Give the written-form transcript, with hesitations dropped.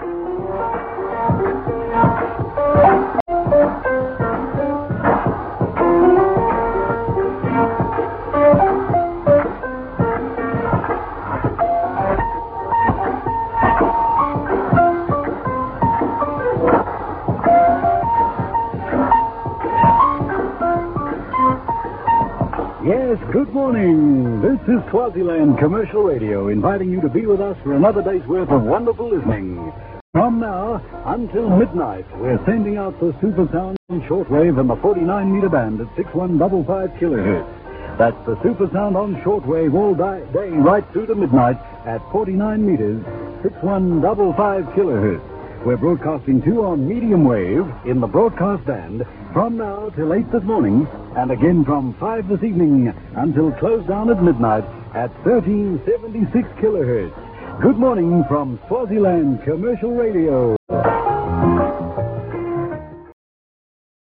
Yes, good morning. This is Swaziland Commercial Radio, inviting you to be with us for another day's worth of wonderful listening. From now until midnight, we're sending out the Supersound on shortwave in the 49-meter band at 6155 kilohertz. That's the Supersound on shortwave all day right through to midnight at 49 meters, 6155 kilohertz. We're broadcasting too on medium wave in the broadcast band from now till 8 this morning, and again from 5 this evening until close down at midnight at 1376 kilohertz. Good morning from Swaziland Commercial Radio.